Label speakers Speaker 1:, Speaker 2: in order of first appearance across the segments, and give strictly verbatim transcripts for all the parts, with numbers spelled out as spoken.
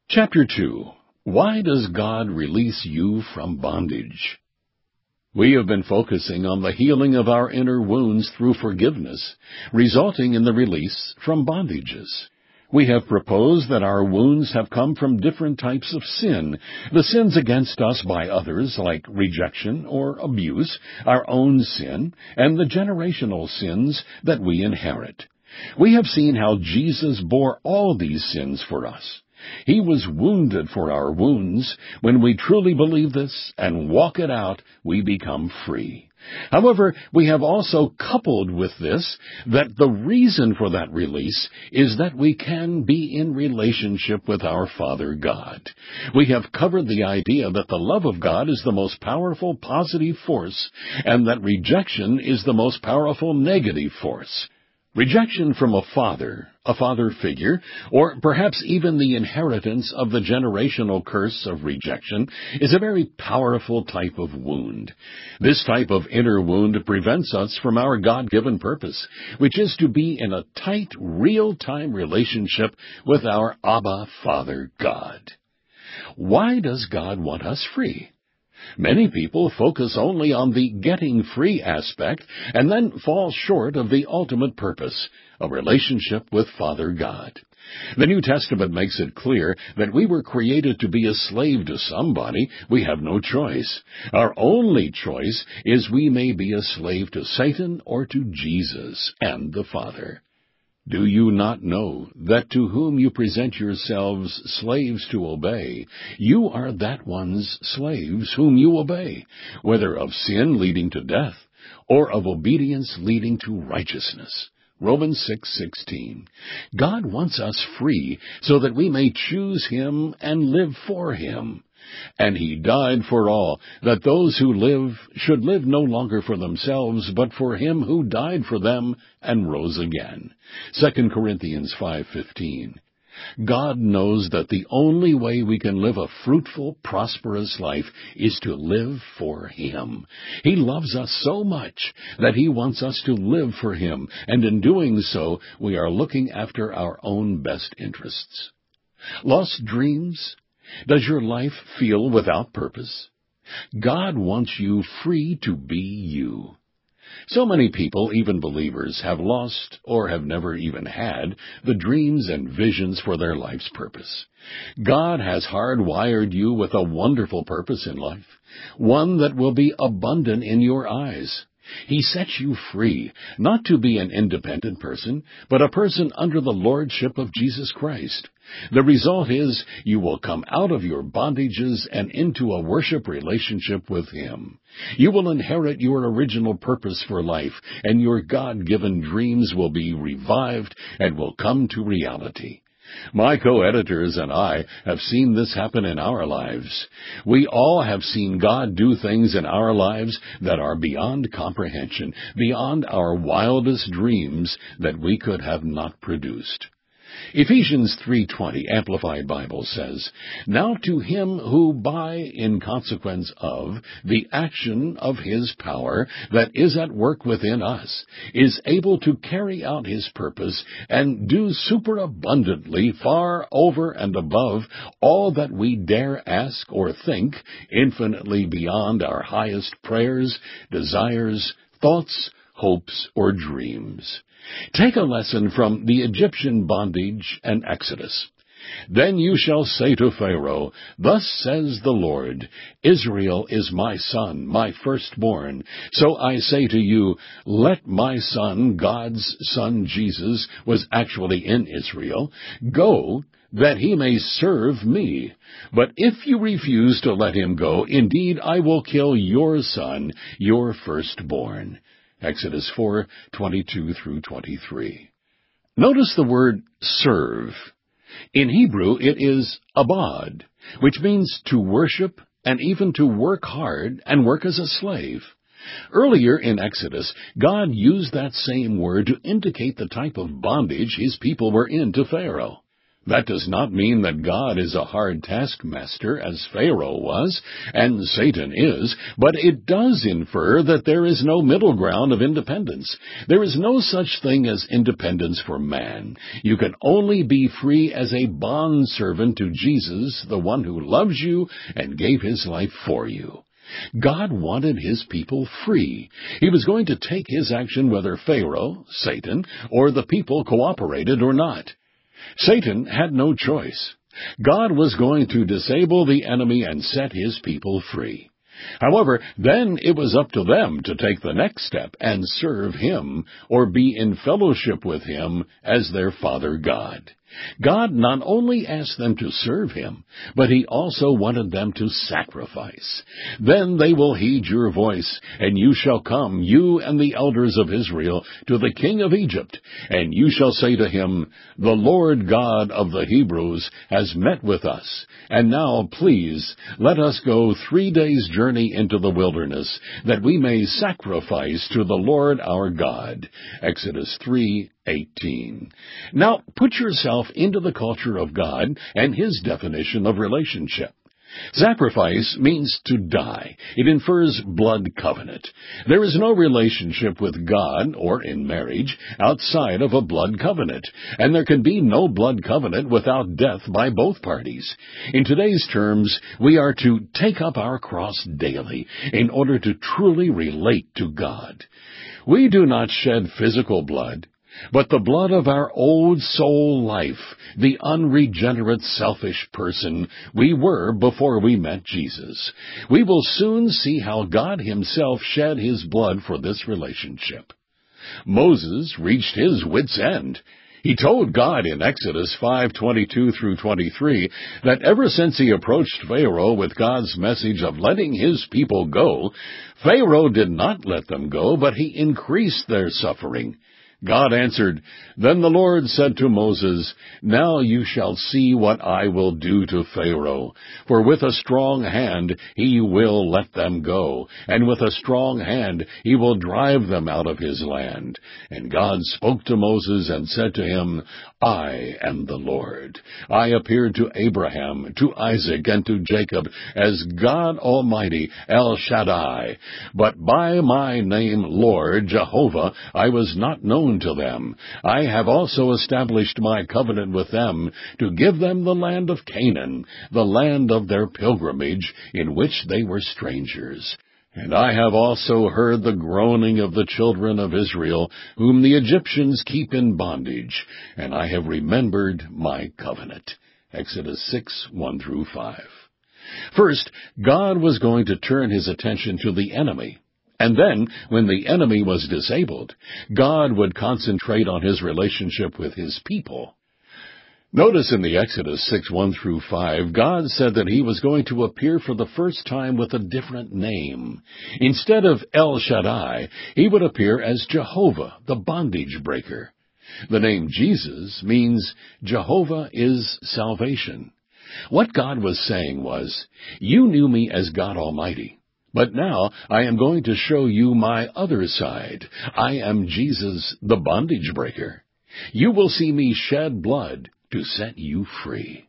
Speaker 1: Chapter two. Why does God release you from bondage? We have been focusing on the healing of our inner wounds through forgiveness, resulting in the release from bondages. We have proposed that our wounds have come from different types of sin, the sins against us by others like rejection or abuse, our own sin, and the generational sins that we inherit. We have seen how Jesus bore all these sins for us. He was wounded for our wounds. When we truly believe this and walk it out, we become free. However, we have also coupled with this that the reason for that release is that we can be in relationship with our Father God. We have covered the idea that the love of God is the most powerful positive force and that rejection is the most powerful negative force. Rejection from a father, a father figure, or perhaps even the inheritance of the generational curse of rejection is a very powerful type of wound. This type of inner wound prevents us from our God-given purpose, which is to be in a tight, real-time relationship with our Abba Father God. Why does God want us free? Many people focus only on the getting free aspect and then fall short of the ultimate purpose, a relationship with Father God. The New Testament makes it clear that we were created to be a slave to somebody. We have no choice. Our only choice is we may be a slave to Satan or to Jesus and the Father. Do you not know that to whom you present yourselves slaves to obey, you are that one's slaves whom you obey, whether of sin leading to death or of obedience leading to righteousness? Romans six sixteen. God wants us free so that we may choose Him and live for Him. And He died for all, that those who live should live no longer for themselves, but for Him who died for them and rose again. Second Corinthians five fifteen. God knows that the only way we can live a fruitful, prosperous life is to live for Him. He loves us so much that He wants us to live for Him, and in doing so, we are looking after our own best interests. Lost dreams? Does your life feel without purpose? God wants you free to be you. So many people, even believers, have lost or have never even had the dreams and visions for their life's purpose. God has hardwired you with a wonderful purpose in life, one that will be abundant in your eyes. He sets you free, not to be an independent person, but a person under the lordship of Jesus Christ. The result is you will come out of your bondages and into a worship relationship with Him. You will inherit your original purpose for life, and your God-given dreams will be revived and will come to reality. My co-editors and I have seen this happen in our lives. We all have seen God do things in our lives that are beyond comprehension, beyond our wildest dreams that we could have not produced. Ephesians three twenty, Amplified Bible says, "Now to Him who by, in consequence of, the action of His power that is at work within us, is able to carry out His purpose and do superabundantly far over and above all that we dare ask or think, infinitely beyond our highest prayers, desires, thoughts, hopes, or dreams." Take a lesson from the Egyptian bondage and Exodus. "Then you shall say to Pharaoh, Thus says the Lord, Israel is my son, my firstborn. So I say to you, let my son," God's son Jesus was actually in Israel, "go, that he may serve me. But if you refuse to let him go, indeed I will kill your son, your firstborn." Exodus four twenty-two through twenty-three. Notice the word serve. In Hebrew, it is abad, which means to worship and even to work hard and work as a slave. Earlier in Exodus, God used that same word to indicate the type of bondage His people were in to Pharaoh. That does not mean that God is a hard taskmaster, as Pharaoh was, and Satan is, but it does infer that there is no middle ground of independence. There is no such thing as independence for man. You can only be free as a bondservant to Jesus, the one who loves you and gave his life for you. God wanted his people free. He was going to take his action whether Pharaoh, Satan, or the people cooperated or not. Satan had no choice. God was going to disable the enemy and set his people free. However, then it was up to them to take the next step and serve him, or be in fellowship with him as their Father God. God not only asked them to serve him, but he also wanted them to sacrifice. Then they will heed your voice, and you shall come, you and the elders of Israel, to the king of Egypt, and you shall say to him, The Lord God of the Hebrews has met with us, and now, please, let us go three days' journey into the wilderness, that we may sacrifice to the Lord our God. Exodus three eighteen. Now, put yourself into the culture of God and his definition of relationship. Sacrifice means to die. It infers blood covenant. There is no relationship with God, or in marriage, outside of a blood covenant, and there can be no blood covenant without death by both parties. In today's terms, we are to take up our cross daily in order to truly relate to God. We do not shed physical blood, but the blood of our old soul life, the unregenerate, selfish person we were before we met Jesus. We will soon see how God himself shed his blood for this relationship. Moses reached his wit's end. He told God in Exodus five twenty-two through twenty-three that ever since he approached Pharaoh with God's message of letting his people go, Pharaoh did not let them go, but he increased their suffering. God answered, Then the Lord said to Moses, Now you shall see what I will do to Pharaoh. For with a strong hand he will let them go, and with a strong hand he will drive them out of his land. And God spoke to Moses and said to him, I am the Lord. I appeared to Abraham, to Isaac, and to Jacob as God Almighty, El Shaddai. But by my name, Lord, Jehovah, I was not known to them. I have also established my covenant with them to give them the land of Canaan, the land of their pilgrimage, in which they were strangers. And I have also heard the groaning of the children of Israel, whom the Egyptians keep in bondage, and I have remembered my covenant. Exodus six, one through five. First, God was going to turn his attention to the enemy. And then, when the enemy was disabled, God would concentrate on his relationship with his people. Notice in the Exodus six, one through five, God said that he was going to appear for the first time with a different name. Instead of El Shaddai, he would appear as Jehovah, the bondage breaker. The name Jesus means Jehovah is salvation. What God was saying was, You knew me as God Almighty. But now I am going to show you my other side. I am Jesus, the bondage breaker. You will see me shed blood to set you free.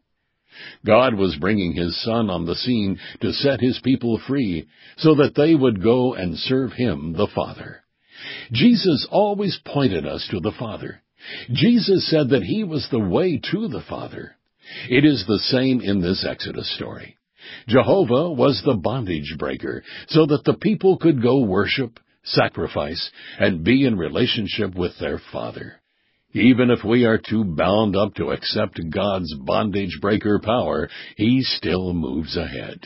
Speaker 1: God was bringing his Son on the scene to set his people free so that they would go and serve him, the Father. Jesus always pointed us to the Father. Jesus said that he was the way to the Father. It is the same in this Exodus story. Jehovah was the bondage breaker so that the people could go worship, sacrifice, and be in relationship with their Father. Even if we are too bound up to accept God's bondage breaker power, he still moves ahead.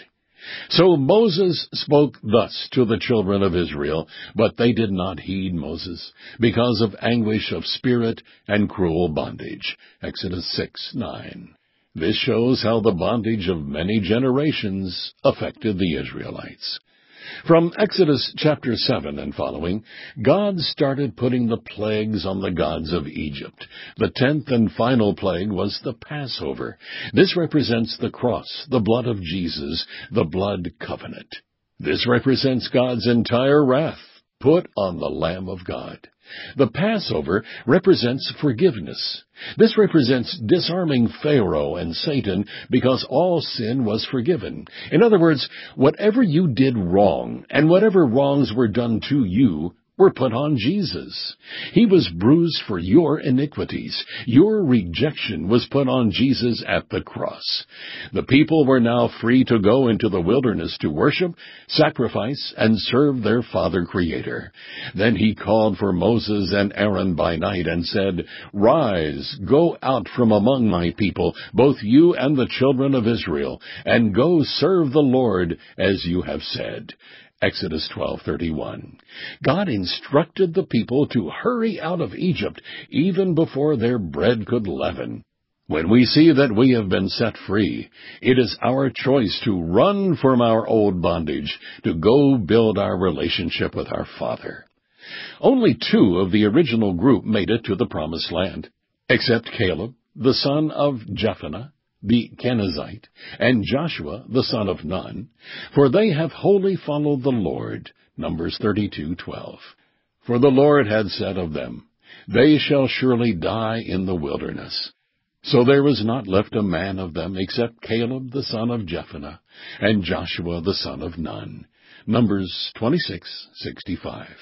Speaker 1: So Moses spoke thus to the children of Israel, but they did not heed Moses because of anguish of spirit and cruel bondage. Exodus six, nine. This shows how the bondage of many generations affected the Israelites. From Exodus chapter seven and following, God started putting the plagues on the gods of Egypt. The tenth and final plague was the Passover. This represents the cross, the blood of Jesus, the blood covenant. This represents God's entire wrath put on the Lamb of God. The Passover represents forgiveness. This represents disarming Pharaoh and Satan because all sin was forgiven. In other words, whatever you did wrong and whatever wrongs were done to you were put on Jesus. He was bruised for your iniquities. Your rejection was put on Jesus at the cross. The people were now free to go into the wilderness to worship, sacrifice, and serve their Father Creator. Then he called for Moses and Aaron by night and said, "Rise, go out from among my people, both you and the children of Israel, and go serve the Lord as you have said." Exodus twelve thirty-one. God instructed the people to hurry out of Egypt even before their bread could leaven. When we see that we have been set free, it is our choice to run from our old bondage, to go build our relationship with our Father. Only two of the original group made it to the Promised Land, except Caleb, the son of Jephunneh, the Kenizzite, and Joshua, the son of Nun, for they have wholly followed the Lord. Numbers thirty-two twelve. For the Lord had said of them, "They shall surely die in the wilderness." So there was not left a man of them except Caleb, the son of Jephunneh, and Joshua, the son of Nun. Numbers twenty-six sixty-five.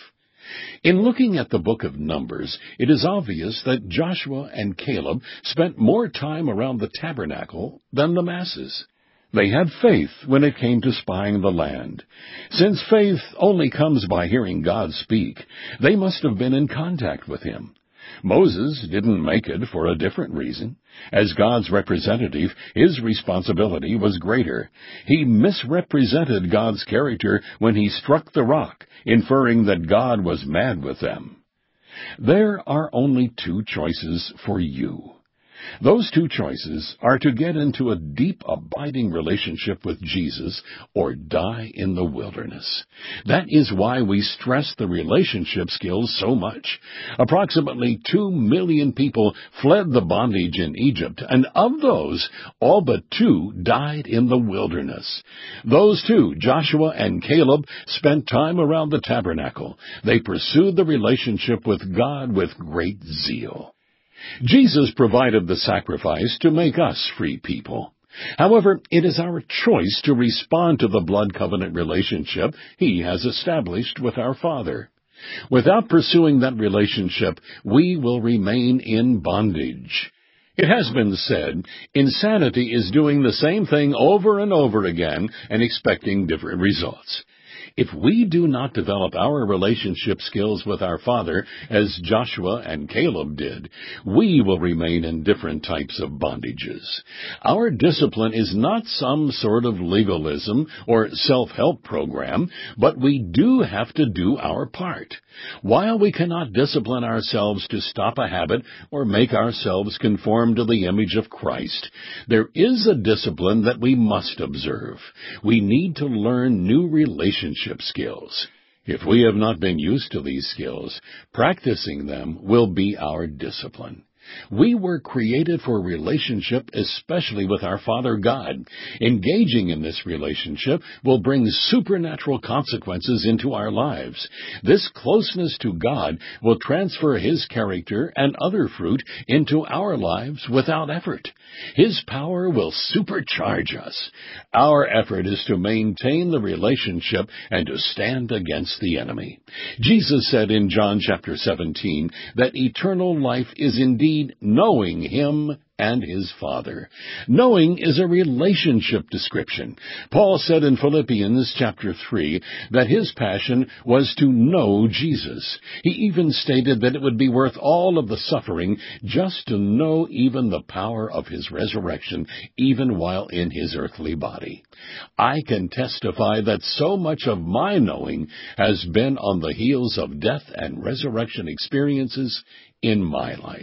Speaker 1: In looking at the book of Numbers, it is obvious that Joshua and Caleb spent more time around the tabernacle than the masses. They had faith when it came to spying the land. Since faith only comes by hearing God speak, they must have been in contact with Him. Moses didn't make it for a different reason. As God's representative, his responsibility was greater. He misrepresented God's character when he struck the rock, inferring that God was mad with them. There are only two choices for you. Those two choices are to get into a deep, abiding relationship with Jesus or die in the wilderness. That is why we stress the relationship skills so much. Approximately two million people fled the bondage in Egypt, and of those, all but two died in the wilderness. Those two, Joshua and Caleb, spent time around the tabernacle. They pursued the relationship with God with great zeal. Jesus provided the sacrifice to make us free people. However, it is our choice to respond to the blood covenant relationship He has established with our Father. Without pursuing that relationship, we will remain in bondage. It has been said, insanity is doing the same thing over and over again and expecting different results. If we do not develop our relationship skills with our Father, as Joshua and Caleb did, we will remain in different types of bondages. Our discipline is not some sort of legalism or self-help program, but we do have to do our part. While we cannot discipline ourselves to stop a habit or make ourselves conform to the image of Christ, there is a discipline that we must observe. We need to learn new relationship skills. If we have not been used to these skills, practicing them will be our discipline. We were created for relationship, especially with our Father God. Engaging in this relationship will bring supernatural consequences into our lives. This closeness to God will transfer His character and other fruit into our lives without effort. His power will supercharge us. Our effort is to maintain the relationship and to stand against the enemy. Jesus said in John chapter seventeen that eternal life is indeed knowing Him and His Father. Knowing is a relationship description. Paul said in Philippians chapter three that his passion was to know Jesus. He even stated that it would be worth all of the suffering just to know even the power of His resurrection, even while in His earthly body. I can testify that so much of my knowing has been on the heels of death and resurrection experiences in my life.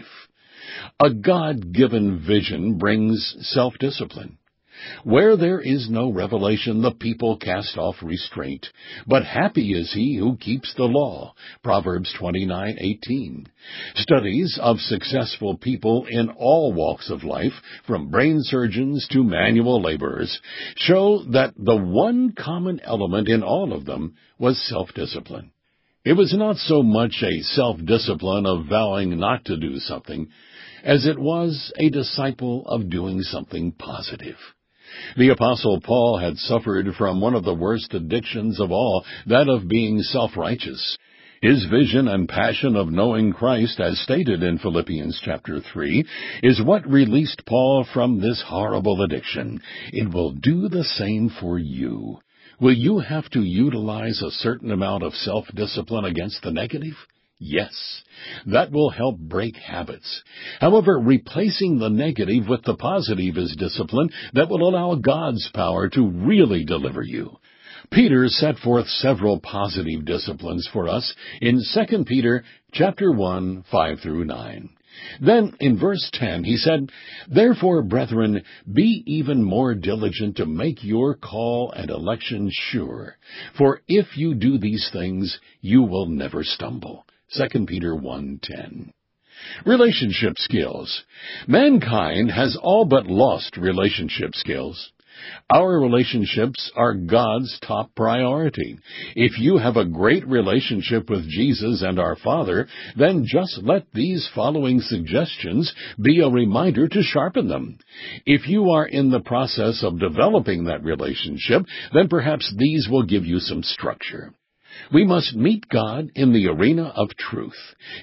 Speaker 1: A God-given vision brings self-discipline. Where there is no revelation, the people cast off restraint. But happy is he who keeps the law. Proverbs twenty-nine eighteen. Studies of successful people in all walks of life, from brain surgeons to manual laborers, show that the one common element in all of them was self-discipline. It was not so much a self-discipline of vowing not to do something as it was a disciple of doing something positive. The Apostle Paul had suffered from one of the worst addictions of all, that of being self-righteous. His vision and passion of knowing Christ, as stated in Philippians chapter three, is what released Paul from this horrible addiction. It will do the same for you. Will you have to utilize a certain amount of self-discipline against the negative? Yes, that will help break habits. However, replacing the negative with the positive is discipline that will allow God's power to really deliver you. Peter set forth several positive disciplines for us in Second Peter chapter one, five through nine. Then, in verse ten, he said, "Therefore, brethren, be even more diligent to make your call and election sure. For if you do these things, you will never stumble." Second Peter one ten. Relationship skills. Mankind has all but lost relationship skills. Our relationships are God's top priority. If you have a great relationship with Jesus and our Father, then just let these following suggestions be a reminder to sharpen them. If you are in the process of developing that relationship, then perhaps these will give you some structure. We must meet God in the arena of truth.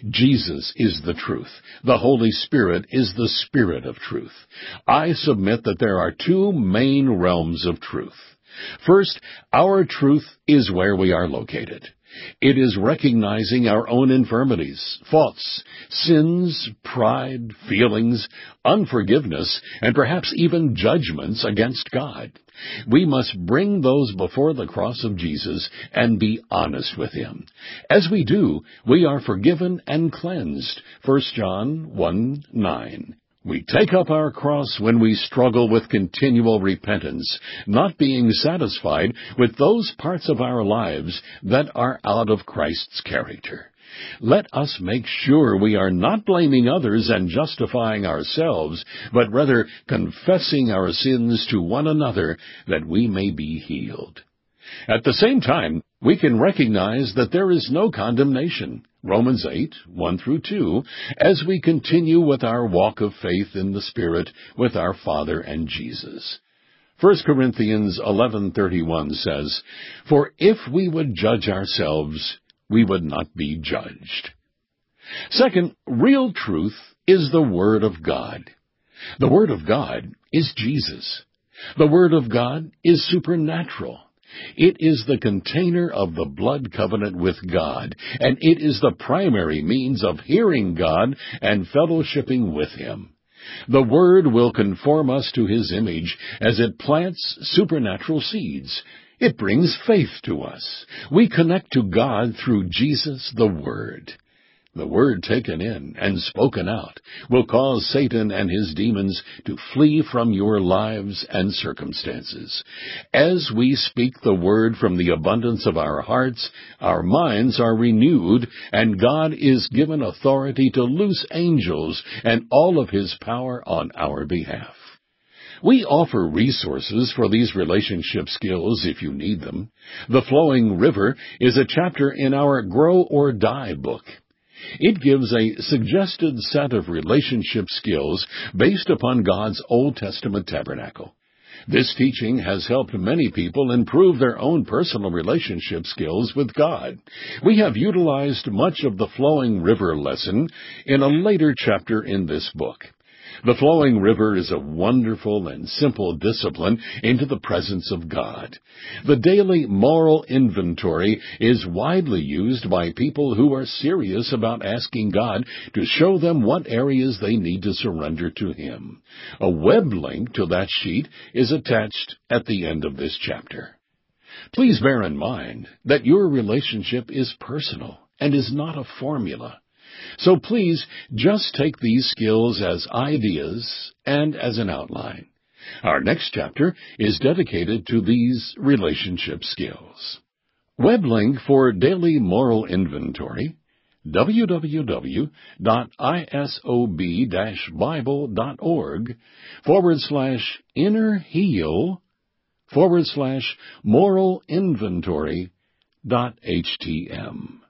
Speaker 1: Jesus is the truth. The Holy Spirit is the Spirit of truth. I submit that there are two main realms of truth. First, our truth is where we are located. It is recognizing our own infirmities, faults, sins, pride, feelings, unforgiveness, and perhaps even judgments against God. We must bring those before the cross of Jesus and be honest with Him. As we do, we are forgiven and cleansed. First John one nine. We take up our cross when we struggle with continual repentance, not being satisfied with those parts of our lives that are out of Christ's character. Let us make sure we are not blaming others and justifying ourselves, but rather confessing our sins to one another that we may be healed. At the same time, we can recognize that there is no condemnation, Romans eight, one through two, as we continue with our walk of faith in the Spirit with our Father and Jesus. First Corinthians eleven thirty-one says, "For if we would judge ourselves, we would not be judged." Second, real truth is the Word of God. The Word of God is Jesus. The Word of God is supernatural. It is the container of the blood covenant with God, and it is the primary means of hearing God and fellowshipping with Him. The Word will conform us to His image as it plants supernatural seeds. It brings faith to us. We connect to God through Jesus the Word. The Word taken in and spoken out will cause Satan and his demons to flee from your lives and circumstances. As we speak the Word from the abundance of our hearts, our minds are renewed, and God is given authority to loose angels and all of His power on our behalf. We offer resources for these relationship skills if you need them. The Flowing River is a chapter in our Grow or Die book. It gives a suggested set of relationship skills based upon God's Old Testament tabernacle. This teaching has helped many people improve their own personal relationship skills with God. We have utilized much of the Flowing River lesson in a later chapter in this book. The Flowing River is a wonderful and simple discipline into the presence of God. The daily moral inventory is widely used by people who are serious about asking God to show them what areas they need to surrender to Him. A web link to that sheet is attached at the end of this chapter. Please bear in mind that your relationship is personal and is not a formula. So please just take these skills as ideas and as an outline. Our next chapter is dedicated to these relationship skills. Web link for Daily Moral Inventory, www.isob-bible.org forward slash inner heal forward slash moral inventory dot htm.